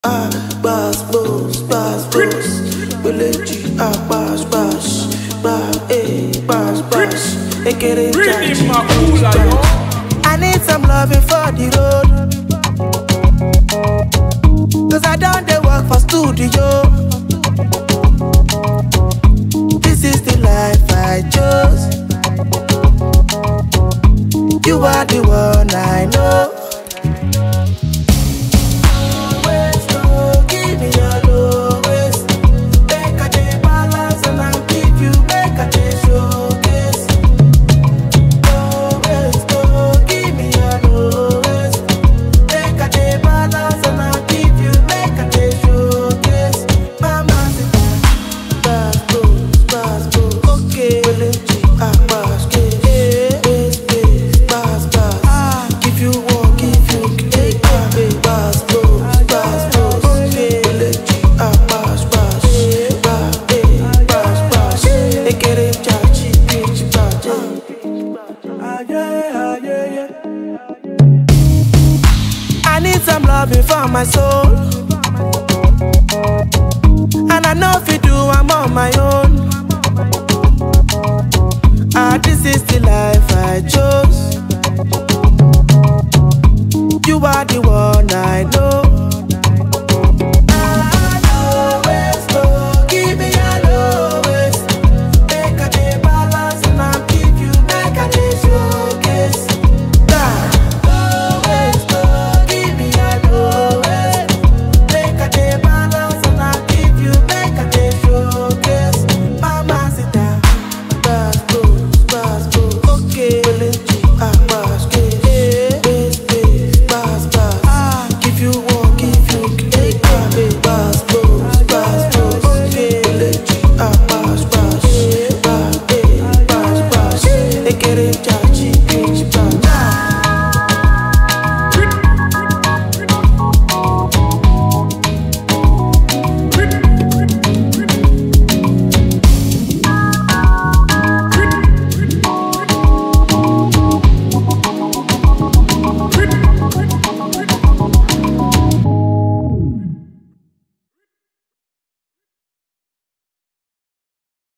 Bass, boss, bass, boss. Village, bass, bass. Bass, bass. They get it, I need some loving for the road. Cause I don't they work for studio. This is the life I chose. You are the one I know. I need some loving for my soul, and I know if you do, I'm on my own. This is the life I chose. You are the one I know. Get it.